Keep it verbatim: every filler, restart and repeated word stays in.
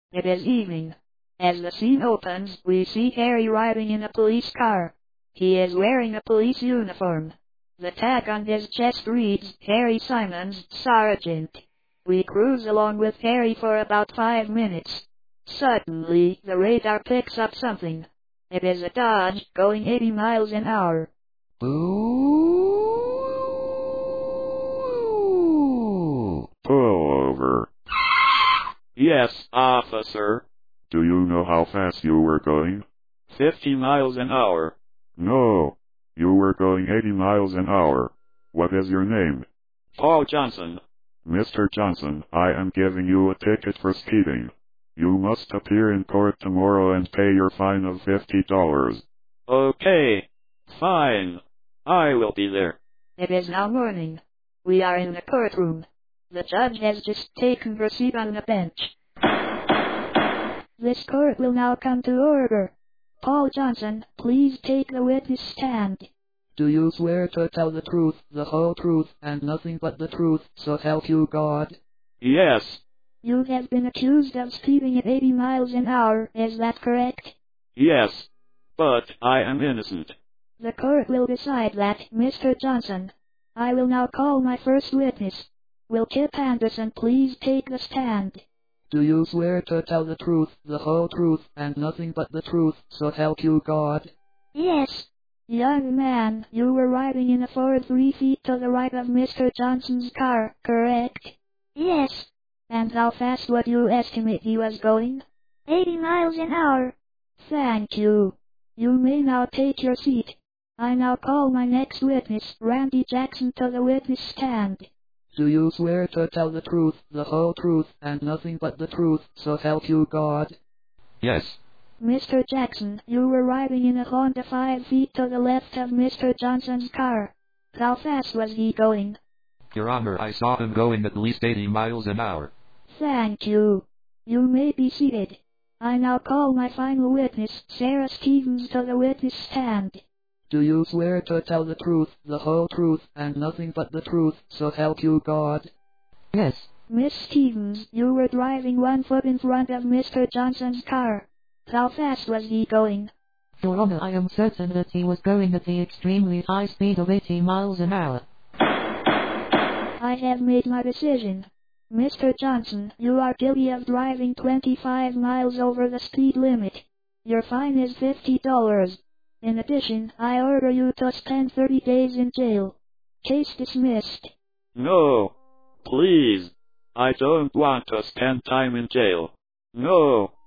It is evening. As the scene opens, we see Harry riding in a police car. He is wearing a police uniform. The tag on his chest reads, Harry Simons, Sergeant. We cruise along with Harry for about five minutes. Suddenly, the radar picks up something. It is a Dodge, going eighty miles an hour. Ooh. Pull over. Yes, officer. Do you know how fast you were going? Fifty miles an hour. No. You were going eighty miles an hour. What is your name? Paul Johnson. Mister Johnson, I am giving you a ticket for speeding. You must appear in court tomorrow and pay your fine of fifty dollars. Okay. Fine. I will be there. It is now morning. We are in the courtroom. The judge has just taken her seat on the bench. This court will now come to order. Paul Johnson, please take the witness stand. Do you swear to tell the truth, the whole truth, and nothing but the truth, so help you God? Yes. You have been accused of speeding at eighty miles an hour, is that correct? Yes. But I am innocent. The court will decide that, Mister Johnson. I will now call my first witness. Will Kip Anderson please take the stand? Do you swear to tell the truth, the whole truth, and nothing but the truth, so help you God? Yes. Young man, you were riding in a Ford three feet to the right of Mister Johnson's car, correct? Yes. And how fast would you estimate he was going? Eighty miles an hour. Thank you. You may now take your seat. I now call my next witness, Randy Jackson, to the witness stand. Do you swear to tell the truth, the whole truth, and nothing but the truth, so help you God? Yes. Mister Jackson, you were riding in a Honda five feet to the left of Mister Johnson's car. How fast was he going? Your Honor, I saw him going at least eighty miles an hour. Thank you. You may be seated. I now call my final witness, Sarah Stevens, to the witness stand. Do you swear to tell the truth, the whole truth, and nothing but the truth, so help you God? Yes. Miss Stevens, you were driving one foot in front of Mister Johnson's car. How fast was he going? Your Honor, I am certain that he was going at the extremely high speed of eighty miles an hour. I have made my decision. Mister Johnson, you are guilty of driving twenty-five miles over the speed limit. Your fine is fifty dollars. In addition, I order you to spend thirty days in jail. Case dismissed. No. Please. I don't want to spend time in jail. No.